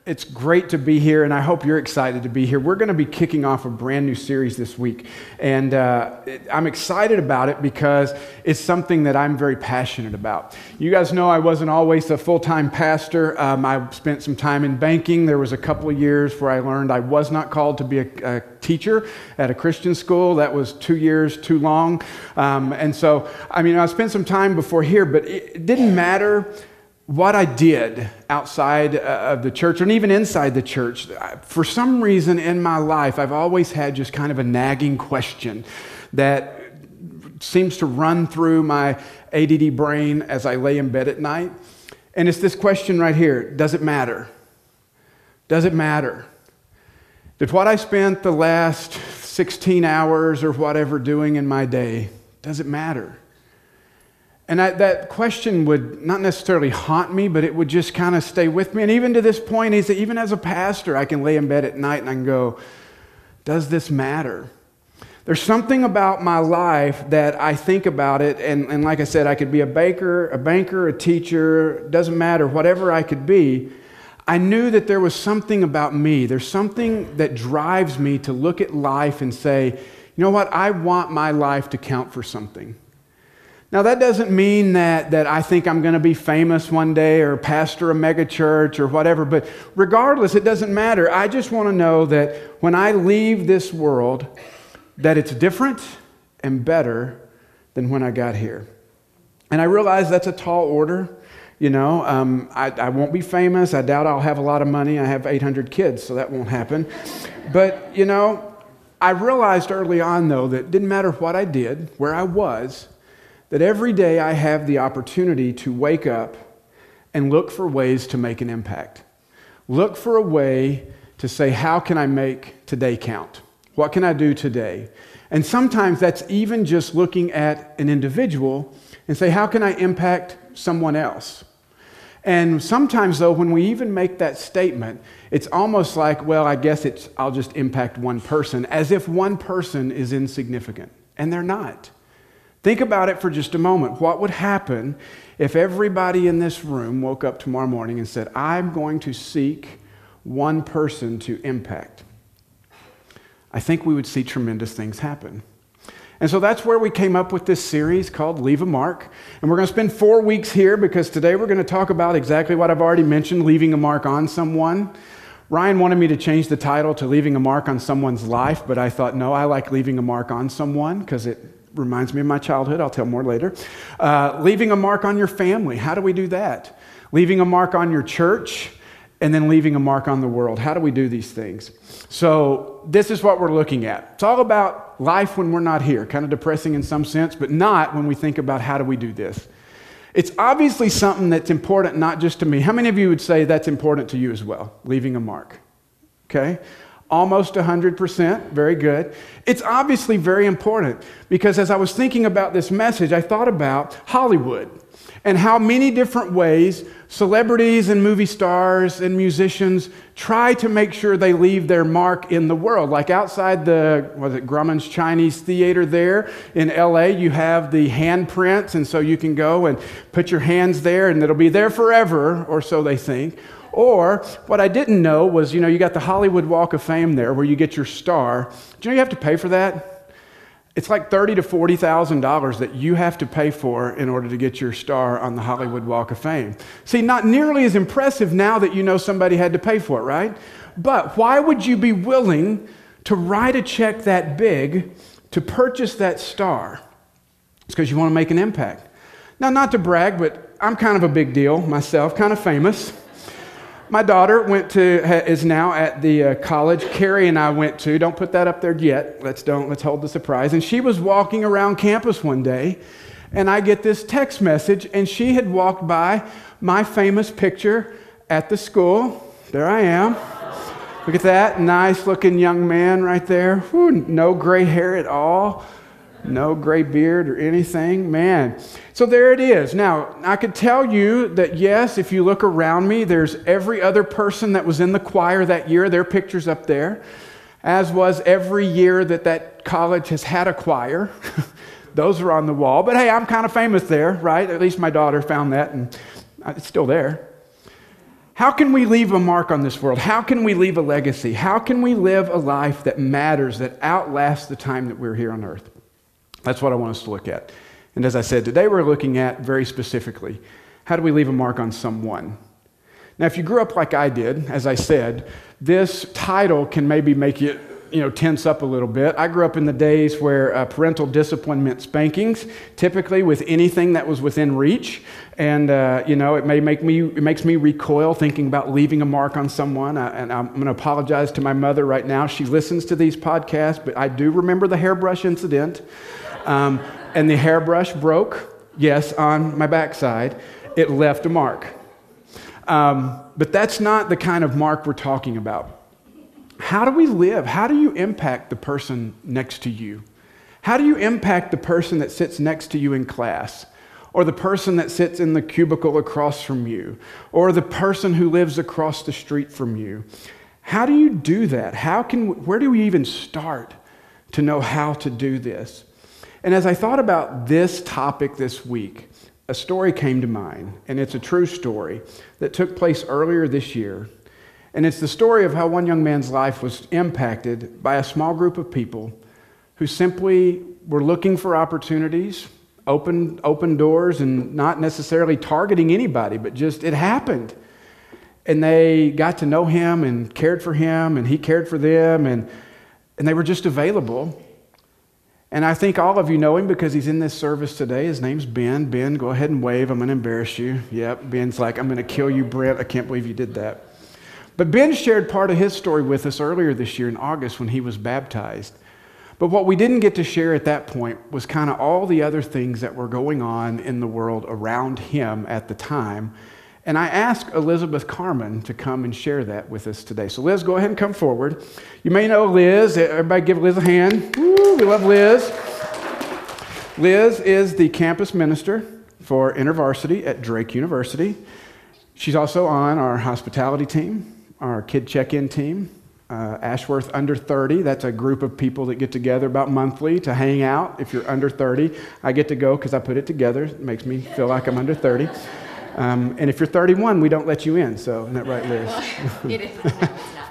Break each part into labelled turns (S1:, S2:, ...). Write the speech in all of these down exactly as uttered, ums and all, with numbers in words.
S1: It's great to be here, and I hope you're excited to be here. We're going to be kicking off a brand new series this week, and uh, it, I'm excited about it because it's something that I'm very passionate about. You guys know I wasn't always a full-time pastor. Um, I spent some time in banking. There was a couple of years where I learned I was not called to be a, a teacher at a Christian school. That was two years too long, um, and so, I mean, I spent some time before here, but it, it didn't matter what I did outside of the church and even inside the church. For some reason in my life, I've always had just kind of a nagging question that seems to run through my A D D brain as I lay in bed at night. And it's this question right here: does it matter? Does it matter? Did what I spent the last sixteen hours or whatever doing in my day, does it matter? And I, that question would not necessarily haunt me, but it would just kind of stay with me. And even to this point, is that even as a pastor, I can lay in bed at night and I can go, does this matter? There's something about my life that I think about it, and, and like I said, I could be a baker, a banker, a teacher, doesn't matter, whatever I could be. I knew that there was something about me. There's something that drives me to look at life and say, you know what, I want my life to count for something. Now, that doesn't mean that, that I think I'm going to be famous one day or pastor a mega church or whatever, but regardless, it doesn't matter. I just want to know that when I leave this world, that it's different and better than when I got here. And I realize that's a tall order. You know, um, I, I won't be famous. I doubt I'll have a lot of money. I have eight hundred kids, so that won't happen. But, you know, I realized early on, though, that it didn't matter what I did, where I was, that every day I have the opportunity to wake up and look for ways to make an impact. Look for a way to say, how can I make today count? What can I do today? And sometimes that's even just looking at an individual and say, how can I impact someone else? And sometimes, though, when we even make that statement, it's almost like, well, I guess it's I'll just impact one person, as if one person is insignificant. And they're not. Think about it for just a moment. What would happen if everybody in this room woke up tomorrow morning and said, I'm going to seek one person to impact? I think we would see tremendous things happen. And so that's where we came up with this series called Leave a Mark. And we're going to spend four weeks here because today we're going to talk about exactly what I've already mentioned, leaving a mark on someone. Ryan wanted me to change the title to Leaving a Mark on Someone's Life, but I thought, no, I like Leaving a Mark on Someone because it reminds me of my childhood. I'll tell more later. Uh, leaving a mark on your family. How do we do that? Leaving a mark on your church, and then leaving a mark on the world. How do we do these things? So this is what we're looking at. It's all about life when we're not here. Kind of depressing in some sense, but not when we think about how do we do this. It's obviously something that's important not just to me. How many of you would say that's important to you as well? Leaving a mark. Okay? Almost one hundred percent. Very good. It's obviously very important because as I was thinking about this message, I thought about Hollywood and how many different ways celebrities and movie stars and musicians try to make sure they leave their mark in the world. Like outside the, was it Grauman's Chinese Theater there in L A, you have the handprints, and so you can go and put your hands there and it'll be there forever, or so they think. Or what I didn't know was, you know, you got the Hollywood Walk of Fame there where you get your star. Do you know you have to pay for that? It's like thirty thousand to forty thousand dollars that you have to pay for in order to get your star on the Hollywood Walk of Fame. See, not nearly as impressive now that you know somebody had to pay for it, right? But why would you be willing to write a check that big to purchase that star? It's because you want to make an impact. Now, not to brag, but I'm kind of a big deal myself, kind of famous. My daughter went to is now at the uh, college Carrie and I went to. Don't put that up there yet. Let's don't. Let's hold the surprise. And she was walking around campus one day, and I get this text message, and she had walked by my famous picture at the school. There I am. Look at that nice-looking young man right there. Whew, no gray hair at all. No gray beard or anything. Man. So there it is. Now, I could tell you that, yes, if you look around me, there's every other person that was in the choir that year. Their picture's up there, as was every year that that college has had a choir. Those are on the wall. But hey, I'm kind of famous there, right? At least my daughter found that, and it's still there. How can we leave a mark on this world? How can we leave a legacy? How can we live a life that matters, that outlasts the time that we're here on earth? That's what I want us to look at. And as I said, today we're looking at very specifically, how do we leave a mark on someone? Now, if you grew up like I did, as I said, this title can maybe make you, you know, tense up a little bit. I grew up in the days where uh, parental discipline meant spankings, typically with anything that was within reach. And, uh, you know, it may make me, it makes me recoil thinking about leaving a mark on someone. I, and I'm going to apologize to my mother right now. She listens to these podcasts, but I do remember the hairbrush incident. Um, and the hairbrush broke, yes, on my backside. It left a mark. Um, but that's not the kind of mark we're talking about. How do we live? How do you impact the person next to you? How do you impact the person that sits next to you in class? Or the person that sits in the cubicle across from you? Or the person who lives across the street from you? How do you do that? How can, where do we even start to know how to do this? And as I thought about this topic this week, a story came to mind, and it's a true story that took place earlier this year. And it's the story of how one young man's life was impacted by a small group of people who simply were looking for opportunities, open, open doors, and not necessarily targeting anybody, but just it happened. And they got to know him and cared for him, and he cared for them, and, and they were just available. And I think all of you know him because he's in this service today. His name's Ben. Ben, go ahead and wave. I'm going to embarrass you. Yep, Ben's like, I'm going to kill you, Brent. I can't believe you did that. But Ben shared part of his story with us earlier this year in August when he was baptized. But what we didn't get to share at that point was kind of all the other things that were going on in the world around him at the time. And I asked Elizabeth Carmen to come and share that with us today. So Liz, go ahead and come forward. You may know Liz. Everybody give Liz a hand. Woo, we love Liz. Liz is the campus minister for InterVarsity at Drake University. She's also on our hospitality team, our kid check-in team, uh, Ashworth Under thirty. That's a group of people that get together about monthly to hang out. If you're under thirty, I get to go because I put it together. It makes me feel like I'm under thirty. Um, and if you're thirty-one, we don't let you in. So, isn't that right, Liz?
S2: It is. No, it's not.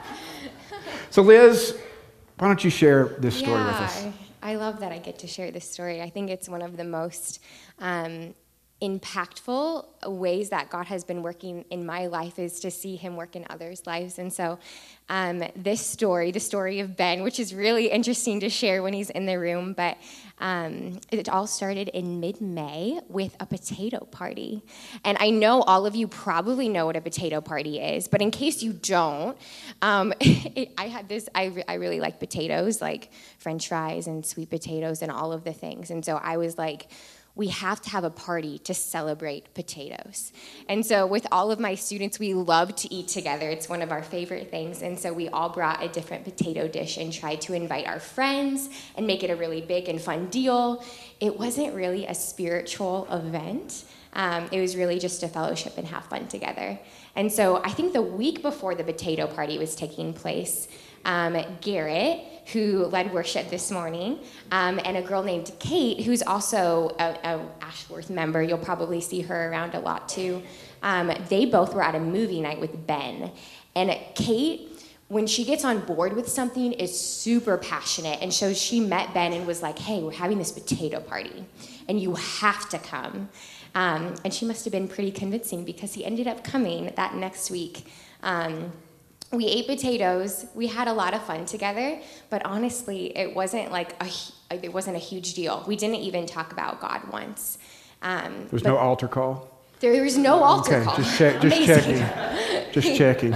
S1: So, Liz, why don't you share this story
S2: yeah,
S1: with us?
S2: I love that I get to share this story. I think it's one of the most um, impactful ways that God has been working in my life is to see him work in others' lives. And so um, this story, the story of Ben, which is really interesting to share when he's in the room, but um, it all started in mid-May with a potato party. And I know all of you probably know what a potato party is, but in case you don't, um, it, I had this, I, re- I really like potatoes, like French fries and sweet potatoes and all of the things. And so I was like, we have to have a party to celebrate potatoes. And so with all of my students, we love to eat together. It's one of our favorite things. And so we all brought a different potato dish and tried to invite our friends and make it a really big and fun deal. It wasn't really a spiritual event. Um, it was really just a fellowship and have fun together. And so I think the week before the potato party was taking place, um, Garrett, who led worship this morning, um, and a girl named Kate, who's also a, a Ashworth member. You'll probably see her around a lot too. Um, they both were at a movie night with Ben. And Kate, when she gets on board with something, is super passionate. And so she met Ben and was like, hey, we're having this potato party, and you have to come. Um, and she must have been pretty convincing because he ended up coming that next week. Um, We ate potatoes. We had a lot of fun together, but honestly, it wasn't like a it wasn't a huge deal. We didn't even talk about God once. Um,
S1: There's no altar call?
S2: There was no altar
S1: okay,
S2: call.
S1: just check, just checking, just checking.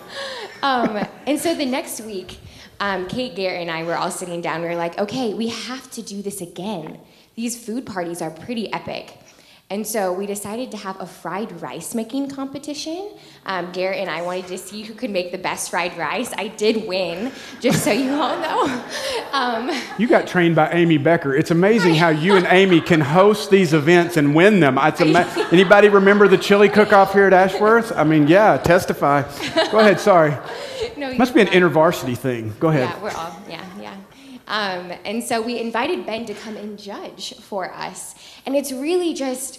S2: um, and so the next week, um, Kate, Garrett, and I were all sitting down. We were like, okay, we have to do this again. These food parties are pretty epic. And so we decided to have a fried rice making competition. Um, Garrett and I wanted to see who could make the best fried rice. I did win, just so you all know. Um,
S1: you got trained by Amy Becker. It's amazing how you and Amy can host these events and win them. It's ama- Anybody remember the chili cook-off here at Ashworth? I mean, yeah, testify. Go ahead, sorry.
S2: No,
S1: Must be an InterVarsity thing. Go ahead.
S2: Yeah, we're all, yeah, yeah. Um, and so we invited Ben to come and judge for us. And it's really just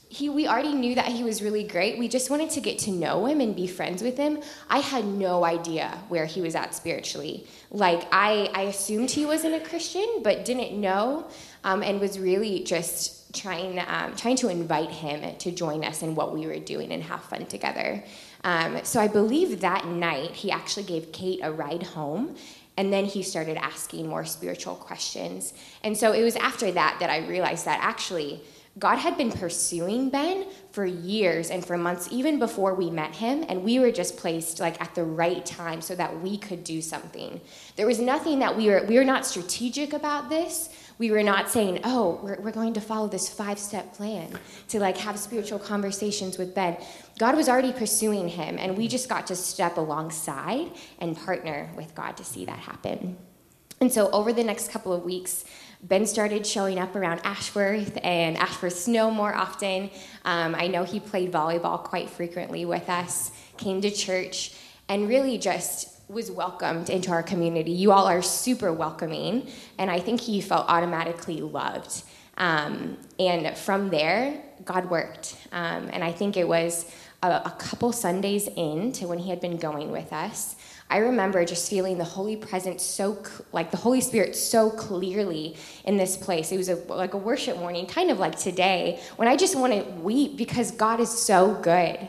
S2: he, we already knew that he was really great. We just wanted to get to know him and be friends with him. I had no idea where he was at spiritually. Like, I, I assumed he wasn't a Christian, but didn't know, um, and was really just trying, um, trying to invite him to join us in what we were doing and have fun together. Um, so I believe that night he actually gave Kate a ride home, and then he started asking more spiritual questions. And so it was after that that I realized that actually God had been pursuing Ben for years and for months, even before we met him, and we were just placed like at the right time so that we could do something. There was nothing that we were, we were not strategic about this. We were not saying, oh, we're, we're going to follow this five-step plan to like have spiritual conversations with Ben. God was already pursuing him, and we just got to step alongside and partner with God to see that happen. And so over the next couple of weeks, Ben started showing up around Ashworth and Ashworth Snow more often. Um, I know he played volleyball quite frequently with us, came to church, and really just was welcomed into our community. You all are super welcoming, and I think he felt automatically loved. Um, and from there, God worked. Um, and I think it was a, a couple Sundays in to when he had been going with us, I remember just feeling the Holy Presence so, like the Holy Spirit so clearly in this place. It was a, like a worship morning, kind of like today, when I just want to weep because God is so good.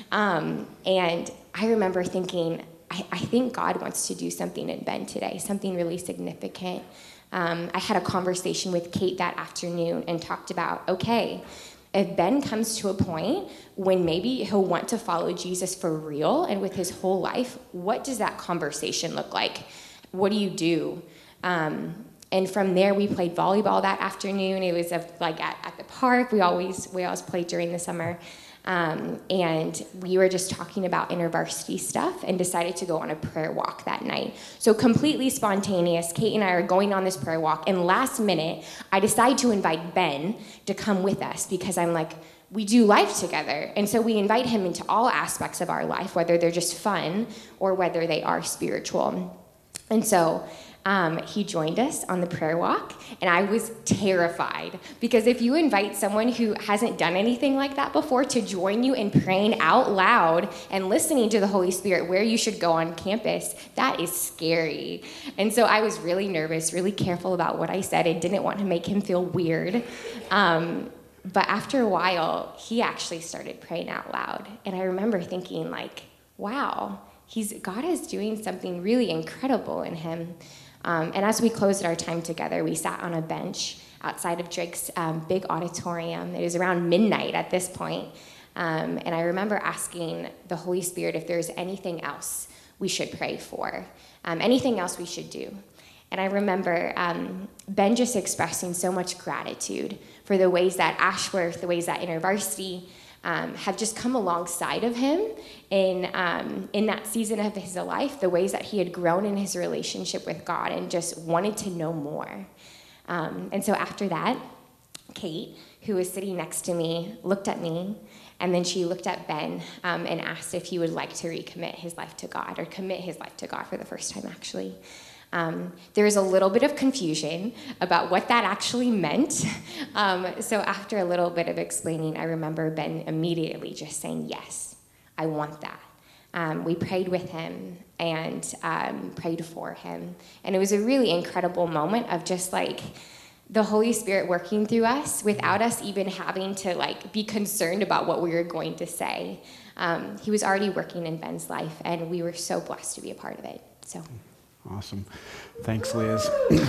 S2: Um, and I remember thinking, I, I think God wants to do something in Ben today, something really significant. Um, I had a conversation with Kate that afternoon and talked about, okay, if Ben comes to a point when maybe he'll want to follow Jesus for real and with his whole life, what does that conversation look like? What do you do? Um, and from there, we played volleyball that afternoon. It was a, like at, at the park. We always we always played during the summer. Um, and we were just talking about InterVarsity stuff and decided to go on a prayer walk that night. So completely spontaneous. Kate and I are going on this prayer walk, and last minute, I decide to invite Ben to come with us because I'm like, we do life together. And so we invite him into all aspects of our life, whether they're just fun or whether they are spiritual. And so Um, he joined us on the prayer walk, and I was terrified because if you invite someone who hasn't done anything like that before to join you in praying out loud and listening to the Holy Spirit where you should go on campus, that is scary. And so I was really nervous, really careful about what I said, and didn't want to make him feel weird. Um, but after a while, he actually started praying out loud, and I remember thinking, like, wow, he's God is doing something really incredible in him. Um, and as we closed our time together, we sat on a bench outside of Drake's um, big auditorium. It was around midnight at this point. Um, and I remember asking the Holy Spirit if there's anything else we should pray for, um, anything else we should do. And I remember um, Ben just expressing so much gratitude for the ways that Ashworth, the ways that InterVarsity, Um, have just come alongside of him in um, in that season of his life, the ways that he had grown in his relationship with God and just wanted to know more. Um, and so after that, Kate, who was sitting next to me, looked at me, and then she looked at Ben um, and asked if he would like to recommit his life to God, or commit his life to God for the first time, actually. Um, there was a little bit of confusion about what that actually meant. Um, so after a little bit of explaining, I remember Ben immediately just saying, yes, I want that. Um, we prayed with him and um, prayed for him. And it was a really incredible moment of just like the Holy Spirit working through us without us even having to like be concerned about what we were going to say. Um, he was already working in Ben's life, and we were so blessed to be a part of it. So.
S1: Awesome. Thanks, Liz.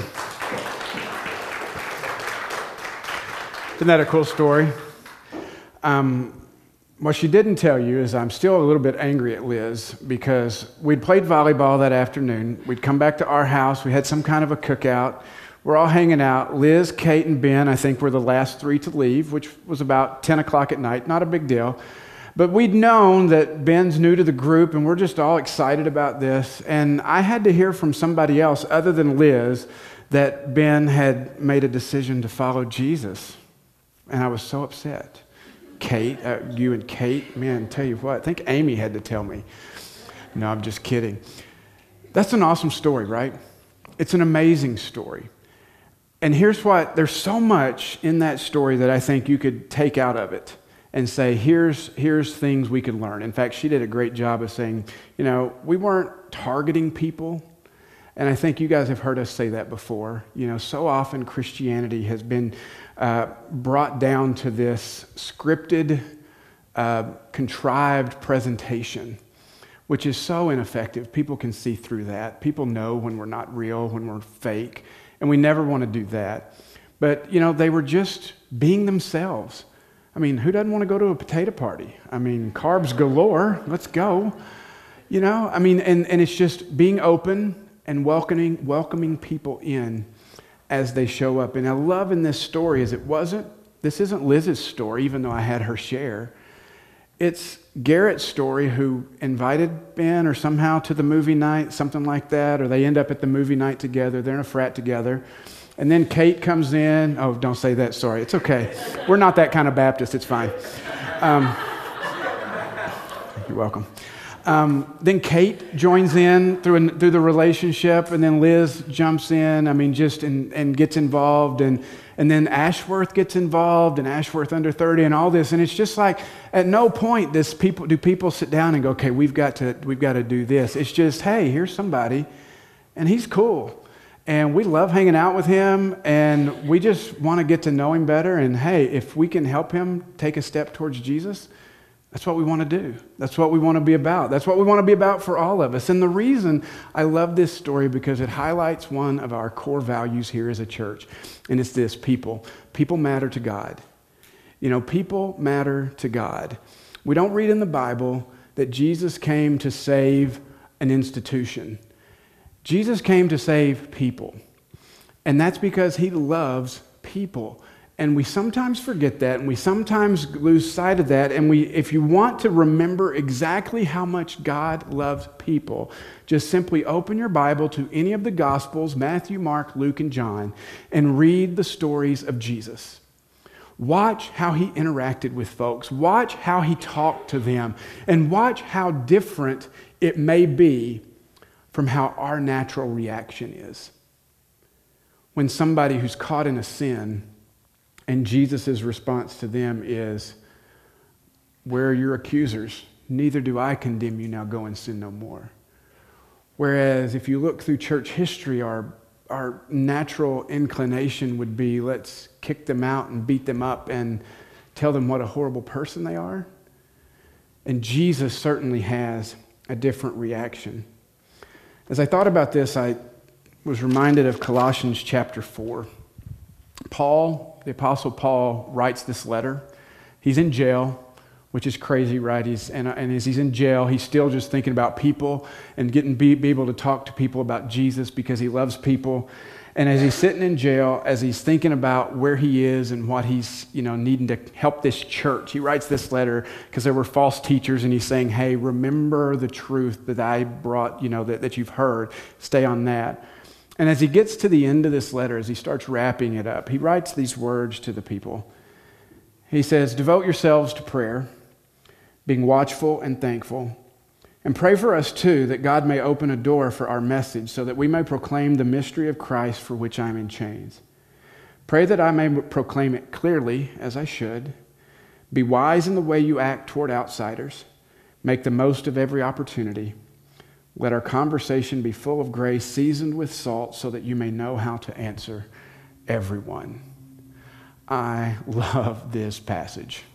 S1: Isn't that a cool story? Um, what she didn't tell you is I'm still a little bit angry at Liz because we'd played volleyball that afternoon. We'd come back to our house. We had some kind of a cookout. We're all hanging out. Liz, Kate, and Ben, I think, were the last three to leave, which was about ten o'clock at night. Not a big deal. But we'd known that Ben's new to the group, and we're just all excited about this. And I had to hear from somebody else other than Liz that Ben had made a decision to follow Jesus. And I was so upset. Kate, uh, you and Kate, man, tell you what, I think Amy had to tell me. No, I'm just kidding. That's an awesome story, right? It's an amazing story. And here's what, there's so much in that story that I think you could take out of it. and say, here's, here's things we could learn. In fact, she did a great job of saying, you know, we weren't targeting people. And I think you guys have heard us say that before. You know, so often Christianity has been uh, brought down to this scripted, uh, contrived presentation, which is so ineffective. People can see through that. People know when we're not real, when we're fake, and we never want to do that. But, you know, they were just being themselves. I mean, who doesn't want to go to a potato party? I mean, carbs galore. Let's go. You know, I mean, and, and it's just being open and welcoming welcoming people in as they show up. And I love in this story is it wasn't, this isn't Liz's story, even though I had her share. It's Garrett's story, who invited Ben or somehow to the movie night, something like that, or they end up at the movie night together. They're in a frat together. And then Kate comes in. Oh, don't say that. Sorry. It's okay. We're not that kind of Baptist. It's fine. Um, you're welcome. Um, then Kate joins in through an, through the relationship, and then Liz jumps in. I mean, just and, and gets involved, and and then Ashworth gets involved, and Ashworth under thirty, and all this. And it's just like at no point does people do people sit down and go, okay, we've got to we've got to do this. It's just, hey, here's somebody, and he's cool. And we love hanging out with him, and we just want to get to know him better. And hey, if we can help him take a step towards Jesus, that's what we want to do. That's what we want to be about. That's what we want to be about for all of us. And the reason I love this story because it highlights one of our core values here as a church, and it's this: people. People matter to God. You know, people matter to God. We don't read in the Bible that Jesus came to save an institution. Jesus came to save people, and that's because he loves people. And we sometimes forget that, and we sometimes lose sight of that. And we, if you want to remember exactly how much God loves people, just simply open your Bible to any of the Gospels, Matthew, Mark, Luke, and John, and read the stories of Jesus. Watch how he interacted with folks. Watch how he talked to them. And watch how different it may be from how our natural reaction is. When somebody who's caught in a sin, and Jesus' response to them is, where are your accusers? Neither do I condemn you, now go and sin no more. Whereas if you look through church history, our, our natural inclination would be, let's kick them out and beat them up and tell them what a horrible person they are. And Jesus certainly has a different reaction. As I thought about this, I was reminded of Colossians chapter four. Paul, the Apostle Paul, writes this letter. He's in jail, which is crazy, right? He's and, and as he's in jail, he's still just thinking about people and getting be, be able to talk to people about Jesus because he loves people. And as he's sitting in jail, as he's thinking about where he is and what he's, you know, needing to help this church, he writes this letter because there were false teachers, and he's saying, hey, remember the truth that I brought, you know, that, that you've heard. Stay on that. And as he gets to the end of this letter, as he starts wrapping it up, he writes these words to the people. He says, devote yourselves to prayer, being watchful and thankful. And pray for us, too, that God may open a door for our message so that we may proclaim the mystery of Christ for which I am in chains. Pray that I may proclaim it clearly, as I should. Be wise in the way you act toward outsiders. Make the most of every opportunity. Let our conversation be full of grace, seasoned with salt, so that you may know how to answer everyone. I love this passage.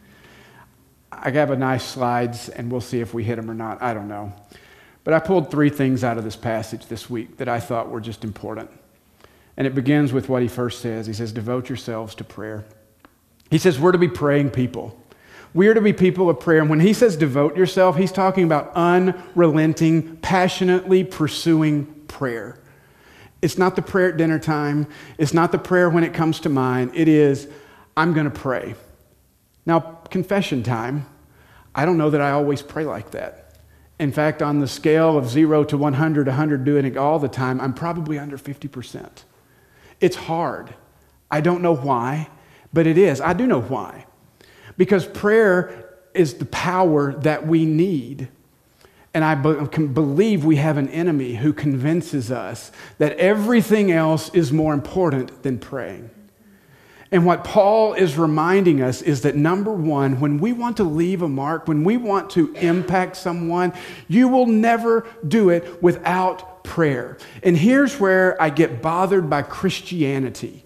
S1: I have a nice slides, and we'll see if we hit them or not. I don't know. But I pulled three things out of this passage this week that I thought were just important. And it begins with what he first says. He says, devote yourselves to prayer. He says we're to be praying people. We are to be people of prayer. And when he says devote yourself, he's talking about unrelenting, passionately pursuing prayer. It's not the prayer at dinner time. It's not the prayer when it comes to mind. It is, I'm going to pray. Now, confession time, I don't know that I always pray like that. In fact, on the scale of zero to one hundred, one hundred doing it all the time, I'm probably under fifty percent. It's hard. I don't know why, but it is. I do know why. Because prayer is the power that we need. And I be- can believe we have an enemy who convinces us that everything else is more important than praying. And what Paul is reminding us is that, number one, when we want to leave a mark, when we want to impact someone, you will never do it without prayer. And here's where I get bothered by Christianity.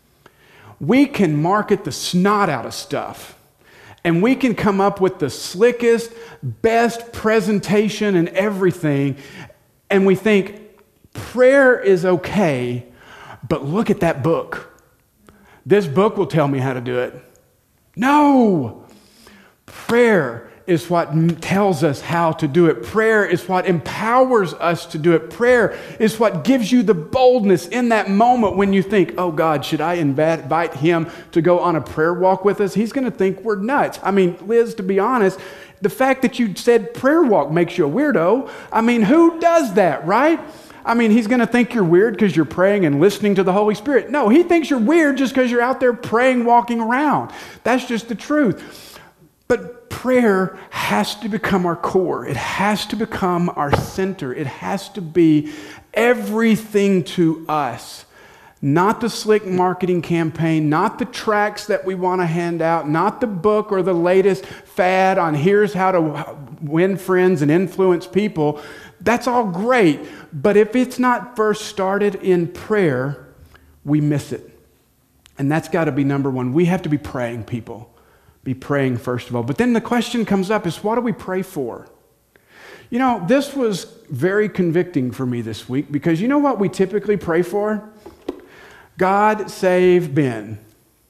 S1: We can market the snot out of stuff, and we can come up with the slickest, best presentation and everything, and we think prayer is okay, but look at that book. This book will tell me how to do it. No! Prayer is what tells us how to do it. Prayer is what empowers us to do it. Prayer is what gives you the boldness in that moment when you think, oh God, should I invite him to go on a prayer walk with us? He's going to think we're nuts. I mean, Liz, to be honest, the fact that you said prayer walk makes you a weirdo. I mean, who does that, right? I mean, he's going to think you're weird because you're praying and listening to the Holy Spirit. No, he thinks you're weird just because you're out there praying, walking around. That's just the truth. But prayer has to become our core. It has to become our center. It has to be everything to us. Not the slick marketing campaign, not the tracts that we want to hand out, not the book or the latest fad on here's how to win friends and influence people. That's all great, but if it's not first started in prayer, we miss it. And that's got to be number one. We have to be praying, people. Be praying first of all. But then the question comes up is, what do we pray for? You know, this was very convicting for me this week because you know what we typically pray for? God save Ben.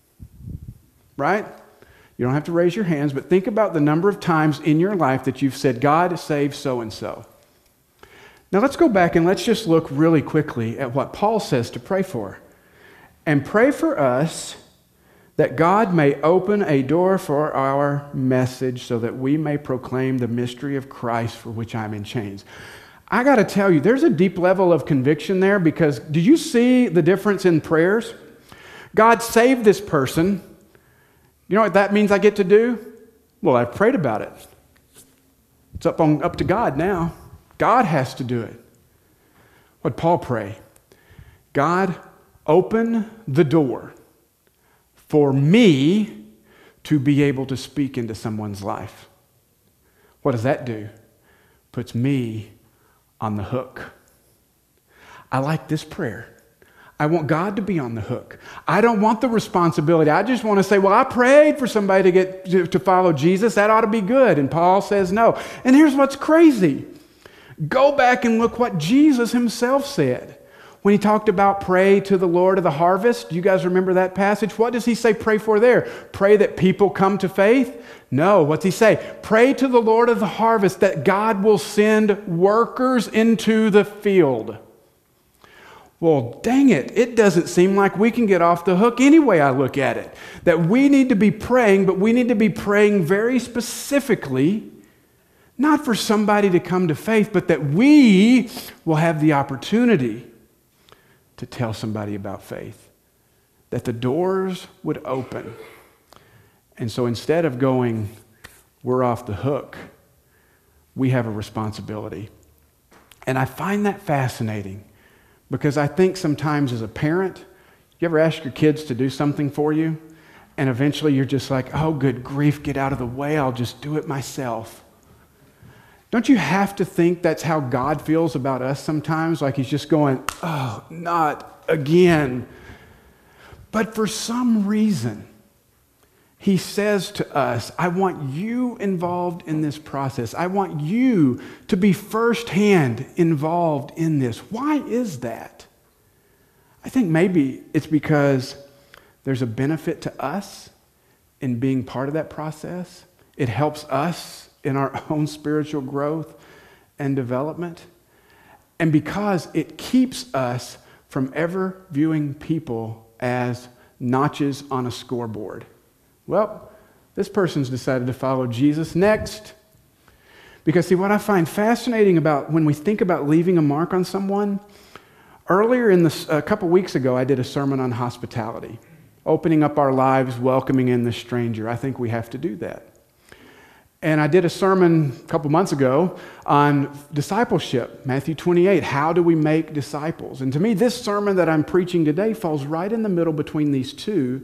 S1: Right? You don't have to raise your hands, but think about the number of times in your life that you've said, God save so-and-so. Now let's go back and let's just look really quickly at what Paul says to pray for. And pray for us that God may open a door for our message so that we may proclaim the mystery of Christ for which I'm in chains. I got to tell you, there's a deep level of conviction there because do you see the difference in prayers? God save this person. You know what that means I get to do? Well, I've prayed about it. It's up on up to God now. God has to do it. What'd Paul pray? God, open the door for me to be able to speak into someone's life. What does that do? Puts me on the hook. I like this prayer. I want God to be on the hook. I don't want the responsibility. I just want to say, well, I prayed for somebody to get to, to follow Jesus. That ought to be good. And Paul says no. And here's what's crazy. Go back and look what Jesus himself said when he talked about pray to the Lord of the harvest. Do you guys remember that passage? What does he say pray for there? Pray that people come to faith? No, what's he say? Pray to the Lord of the harvest that God will send workers into the field. Well, dang it, it doesn't seem like we can get off the hook any way I look at it. That we need to be praying, but we need to be praying very specifically, not for somebody to come to faith, but that we will have the opportunity to tell somebody about faith. That the doors would open. And so instead of going, we're off the hook, we have a responsibility. And I find that fascinating because I think sometimes as a parent, you ever ask your kids to do something for you? And eventually you're just like, oh, good grief, get out of the way, I'll just do it myself. Don't you have to think that's how God feels about us sometimes? Like he's just going, oh, not again. But for some reason, he says to us, I want you involved in this process. I want you to be firsthand involved in this. Why is that? I think maybe it's because there's a benefit to us in being part of that process. It helps us in our own spiritual growth and development. And because it keeps us from ever viewing people as notches on a scoreboard. Well, this person's decided to follow Jesus next. Because see, what I find fascinating about when we think about leaving a mark on someone, earlier in this, a couple weeks ago, I did a sermon on hospitality, opening up our lives, welcoming in the stranger. I think we have to do that. And I did a sermon a couple months ago on discipleship, Matthew twenty-eight. How do we make disciples? And to me, this sermon that I'm preaching today falls right in the middle between these two.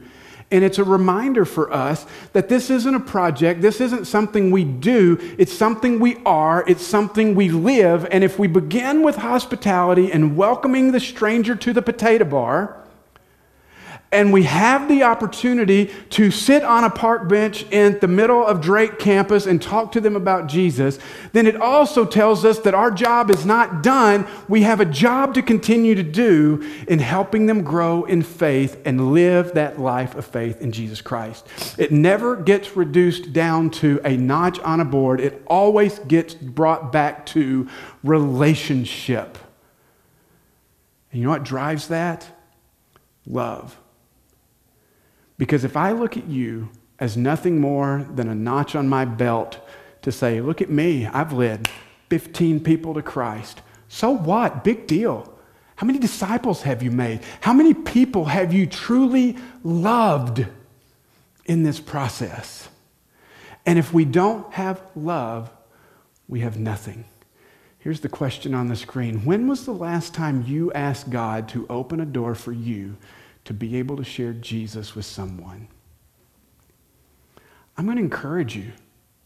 S1: And it's a reminder for us that this isn't a project, this isn't something we do, it's something we are, it's something we live. And if we begin with hospitality and welcoming the stranger to the potato bar, and we have the opportunity to sit on a park bench in the middle of Drake campus and talk to them about Jesus, then it also tells us that our job is not done. We have a job to continue to do in helping them grow in faith and live that life of faith in Jesus Christ. It never gets reduced down to a notch on a board. It always gets brought back to relationship. And you know what drives that? Love. Because if I look at you as nothing more than a notch on my belt to say, look at me, I've led fifteen people to Christ. So what? Big deal. How many disciples have you made? How many people have you truly loved in this process? And if we don't have love, we have nothing. Here's the question on the screen. When was the last time you asked God to open a door for you to be able to share Jesus with someone? I'm going to encourage you.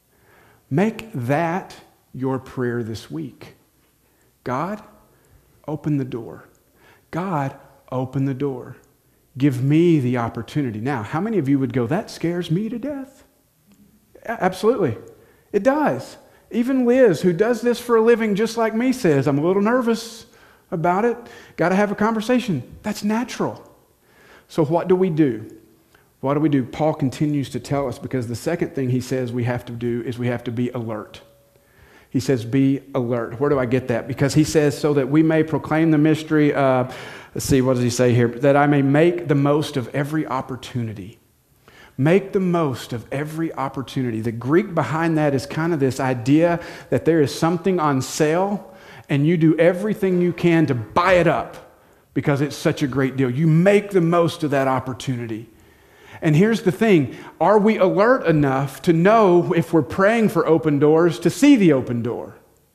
S1: Make that your prayer this week. God, open the door. God, open the door. Give me the opportunity. Now, how many of you would go, that scares me to death? Absolutely. It does. Even Liz, who does this for a living just like me, says, I'm a little nervous about it. Got to have a conversation. That's natural. So what do we do? What do we do? Paul continues to tell us, because the second thing he says we have to do is we have to be alert. He says, be alert. Where do I get that? Because he says, so that we may proclaim the mystery, uh, let's see, what does he say here? That I may make the most of every opportunity. Make the most of every opportunity. The Greek behind that is kind of this idea that there is something on sale and you do everything you can to buy it up, because it's such a great deal. You make the most of that opportunity. And here's the thing. Are we alert enough to know if we're praying for open doors to see the open door?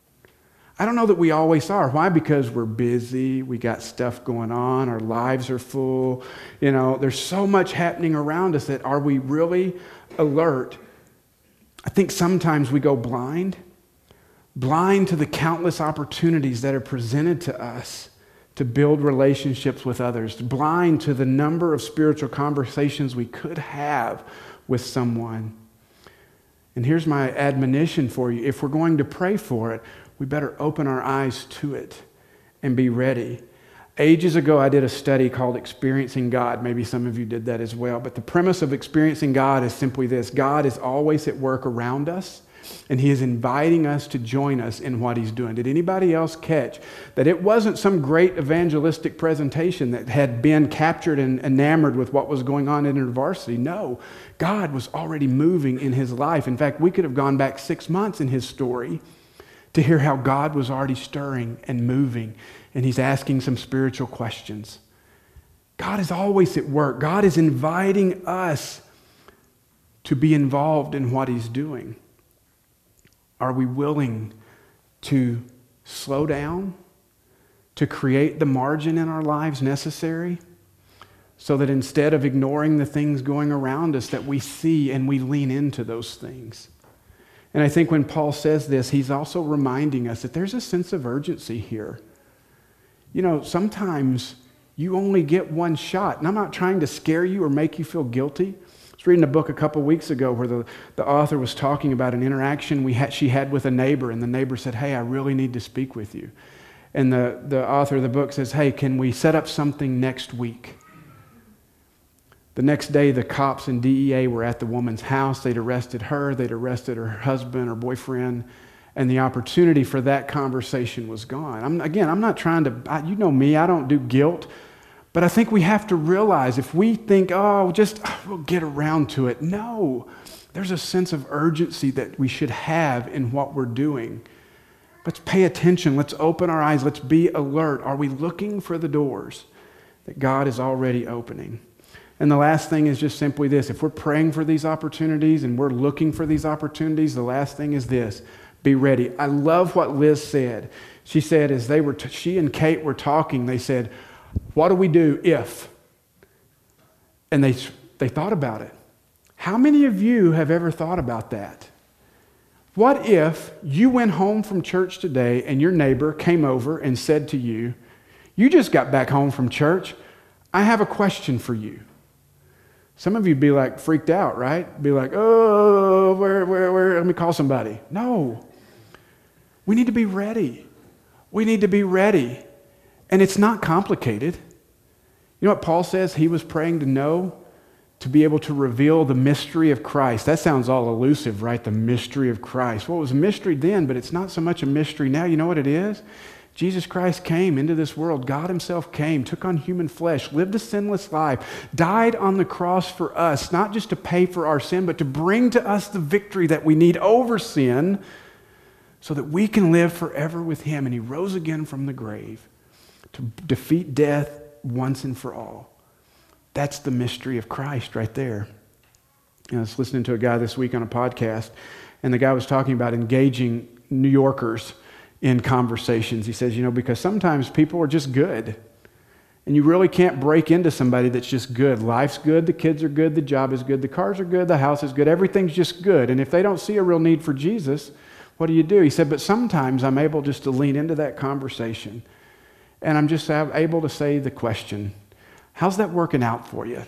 S1: I don't know that we always are. Why? Because we're busy. We got stuff going on. Our lives are full. You know, there's so much happening around us that are we really alert? I think sometimes we go blind. Blind to the countless opportunities that are presented to us to build relationships with others, blind to the number of spiritual conversations we could have with someone. And here's my admonition for you. If we're going to pray for it, we better open our eyes to it and be ready. Ages ago, I did a study called Experiencing God. Maybe some of you did that as well. But the premise of Experiencing God is simply this. God is always at work around us, and he is inviting us to join us in what he's doing. Did anybody else catch that it wasn't some great evangelistic presentation that had been captured and enamored with what was going on in InterVarsity? No, God was already moving in his life. In fact, we could have gone back six months in his story to hear how God was already stirring and moving, and he's asking some spiritual questions. God is always at work. God is inviting us to be involved in what he's doing. Are we willing to slow down, to create the margin in our lives necessary, so that instead of ignoring the things going around us, that we see and we lean into those things? And I think when Paul says this, he's also reminding us that there's a sense of urgency here. You know, sometimes you only get one shot. And I'm not trying to scare you or make you feel guilty. I was reading a book a couple weeks ago where the, the author was talking about an interaction we had, she had with a neighbor. And the neighbor said, hey, I really need to speak with you. And the, the author of the book says, hey, can we set up something next week? The next day, the cops and D E A were at the woman's house. They'd arrested her. They'd arrested her husband or boyfriend. And the opportunity for that conversation was gone. I'm, again, I'm not trying to, I, you know me, I don't do guilt. But I think we have to realize if we think, oh, just, we'll get around to it. No, there's a sense of urgency that we should have in what we're doing. Let's pay attention. Let's open our eyes. Let's be alert. Are we looking for the doors that God is already opening? And the last thing is just simply this. If we're praying for these opportunities and we're looking for these opportunities, the last thing is this. Be ready. I love what Liz said. She said as they were, t- she and Kate were talking, they said, what do we do if? And they They thought about it. How many of you have ever thought about that? What if you went home from church today and your neighbor came over and said to you, you just got back home from church. I have a question for you. Some of you be like freaked out, right? Be like, oh, where, where, where? Let me call somebody. No. We need to be ready. We need to be ready. And it's not complicated. You know what Paul says he was praying to know? To be able to reveal the mystery of Christ. That sounds all elusive, right? The mystery of Christ. Well, it was a mystery then, but it's not so much a mystery now. You know what it is? Jesus Christ came into this world. God himself came, took on human flesh, lived a sinless life, died on the cross for us, not just to pay for our sin, but to bring to us the victory that we need over sin so that we can live forever with him. And he rose again from the grave to defeat death once and for all. That's the mystery of Christ right there. I was listening to a guy this week on a podcast, and the guy was talking about engaging New Yorkers in conversations. He says, you know, because sometimes people are just good, and you really can't break into somebody that's just good. Life's good, the kids are good, the job is good, the cars are good, the house is good, everything's just good. And if they don't see a real need for Jesus, what do you do? He said, but sometimes I'm able just to lean into that conversation, and I'm just able to say the question, how's that working out for you?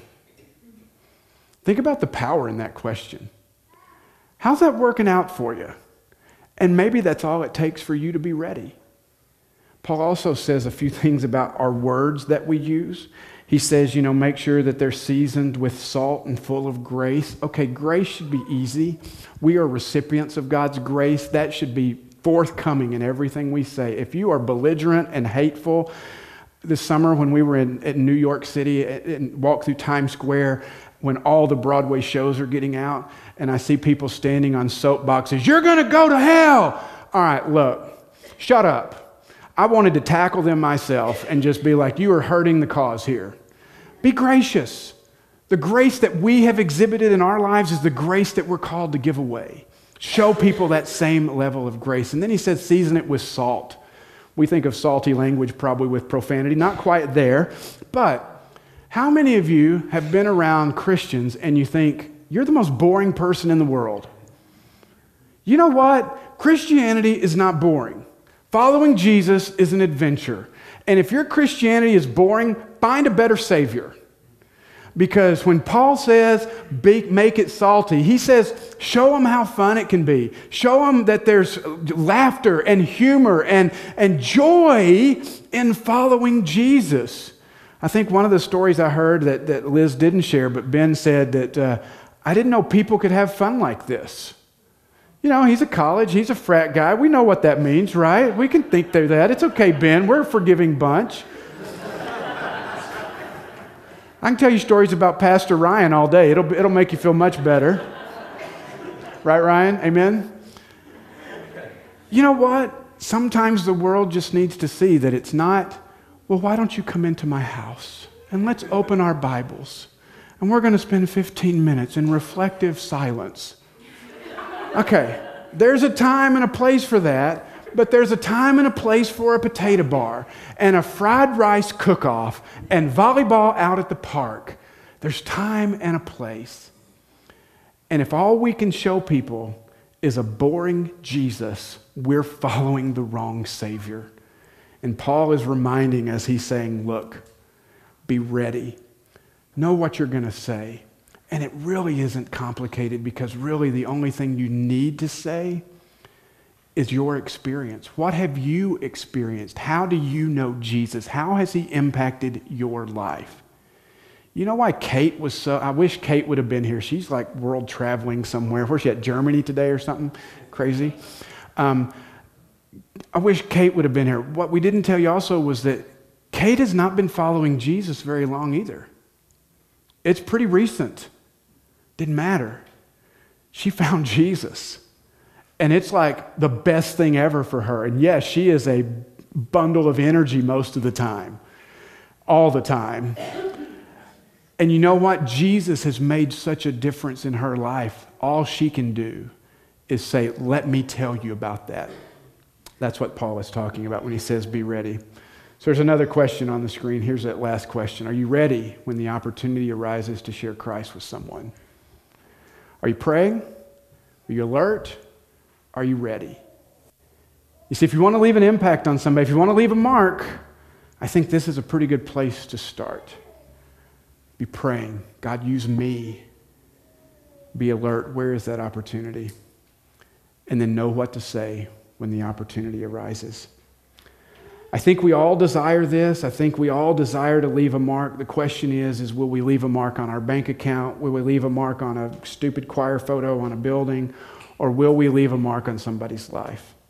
S1: Think about the power in that question. How's that working out for you? And maybe that's all it takes for you to be ready. Paul also says a few things about our words that we use. He says, you know, make sure that they're seasoned with salt and full of grace. Okay, grace should be easy. We are recipients of God's grace. That should be forthcoming in everything we say. If you are belligerent and hateful, this summer when we were in, in New York City and walked through Times Square when all the Broadway shows are getting out, and I see people standing on soapboxes, you're going to go to hell. All right, look, shut up. I wanted to tackle them myself and just be like, you are hurting the cause here. Be gracious. The grace that we have exhibited in our lives is the grace that we're called to give away. Show people that same level of grace. And then he says, season it with salt. We think of salty language probably with profanity, not quite there, but how many of you have been around Christians and you think, you're the most boring person in the world? You know what? Christianity is not boring. Following Jesus is an adventure. And if your Christianity is boring, find a better Savior. Because when Paul says, make it salty, he says, show them how fun it can be. Show them that there's laughter and humor and, and joy in following Jesus. I think one of the stories I heard that, that Liz didn't share, but Ben said that, uh, I didn't know people could have fun like this. You know, he's a college, he's a frat guy. We know what that means, right? We can think they're that. It's okay, Ben. We're a forgiving bunch. I can tell you stories about Pastor Ryan all day. It'll, it'll make you feel much better. Right, Ryan? Amen? You know what? Sometimes the world just needs to see that it's not, well, why don't you come into my house and let's open our Bibles and we're going to spend fifteen minutes in reflective silence. Okay, there's a time and a place for that. But there's a time and a place for a potato bar and a fried rice cook-off and volleyball out at the park. There's time and a place. And if all we can show people is a boring Jesus, we're following the wrong Savior. And Paul is reminding us, he's saying, look, be ready. Know what you're going to say. And it really isn't complicated because really the only thing you need to say is your experience. What have you experienced? How do you know Jesus? How has he impacted your life? You know why Kate was so, I wish Kate would have been here. She's like world traveling somewhere. Where's she at? Germany today or something crazy? Um, I wish Kate would have been here. What we didn't tell you also was that Kate has not been following Jesus very long either. It's pretty recent. Didn't matter. She found Jesus. And it's like the best thing ever for her. And yes, she is a bundle of energy most of the time. All the time. And you know what? Jesus has made such a difference in her life. All she can do is say, let me tell you about that. That's what Paul is talking about when he says, be ready. So there's another question on the screen. Here's that last question. Are you ready when the opportunity arises to share Christ with someone? Are you praying? Are you alert? Are you ready? You see, if you want to leave an impact on somebody, if you want to leave a mark, I think this is a pretty good place to start. Be praying. God, use me. Be alert. Where is that opportunity? And then know what to say when the opportunity arises. I think we all desire this. I think we all desire to leave a mark. The question is, is will we leave a mark on our bank account? Will we leave a mark on a stupid choir photo on a building? Or will we leave a mark on somebody's life?